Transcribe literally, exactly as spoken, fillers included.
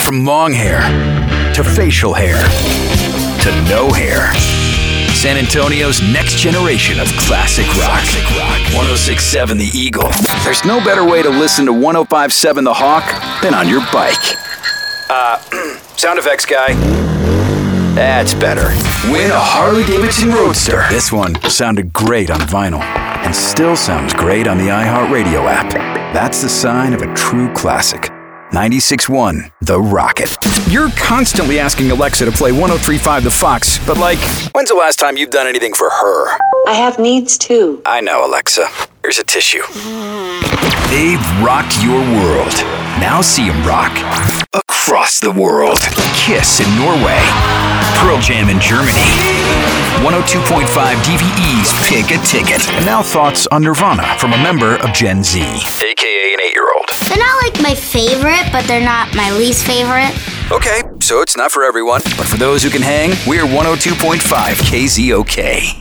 From long hair to facial hair to no hair. San Antonio's next generation of classic rock. Classic rock. one oh six point seven The Eagle. There's no better way to listen to one oh five point seven The Hawk than on your bike. Uh, sound effects guy. That's better. Win a Harley-Davidson Roadster. This one sounded great on vinyl and still sounds great on the iHeartRadio app. That's the sign of a true classic. ninety-six point one The Rocket. You're constantly asking Alexa to play one oh three point five The Fox, but like, when's the last time you've done anything for her? I have needs too. I know, Alexa. Here's a tissue. They've rocked your world. Now see them rock across the world. Kiss in Norway. Pearl Jam in Germany. one oh two point five D V E's Pick a Ticket. And now thoughts on Nirvana from a member of Gen Z. A K A an eight-year-old. They're not like my favorite, but they're not my least favorite. Okay, so it's not for everyone. But for those who can hang, we're one oh two point five K Z O K.